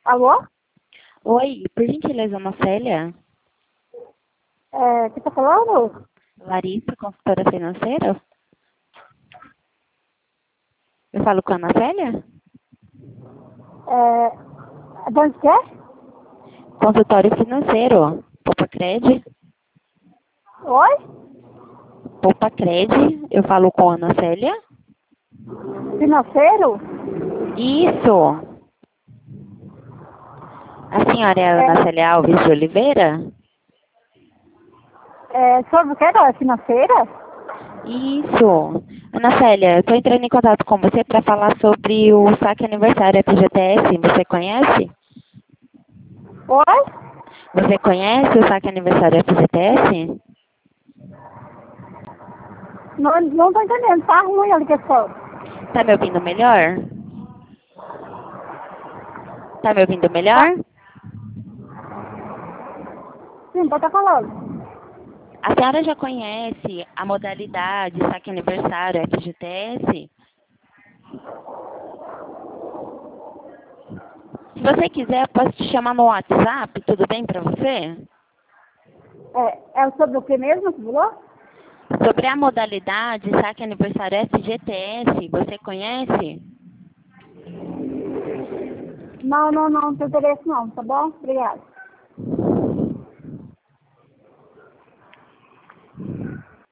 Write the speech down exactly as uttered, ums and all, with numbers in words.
Alô? Oi, por gentileza, Ana Célia? É, você tá falando? Larissa, consultora financeira? Eu falo com a Ana Célia? É, de onde que é? Consultório financeiro. Poupa Cred? Oi? Poupa Cred? Eu falo com a Ana Célia? Financeiro? Isso! A senhora é a Ana É, Célia Alves de Oliveira? é, sobre o que? Não, é financeira? Isso! Ana Célia, eu estou entrando em contato com você para falar sobre o saque aniversário F G T S. Você conhece? Oi? Você conhece o saque aniversário F G T S? Não, não tô entendendo, tá ruim a ligação. Tá me ouvindo melhor? Tá me ouvindo Tá, melhor? sim, pode estar falando. A senhora já conhece a modalidade saque aniversário F G T S? Se você quiser, eu posso te chamar no WhatsApp, tudo bem para você? É, é sobre o que mesmo, você falou? Sobre a modalidade saque aniversário F G T S, você conhece? Não, não, não, não tem interesse não, tá bom? Obrigada.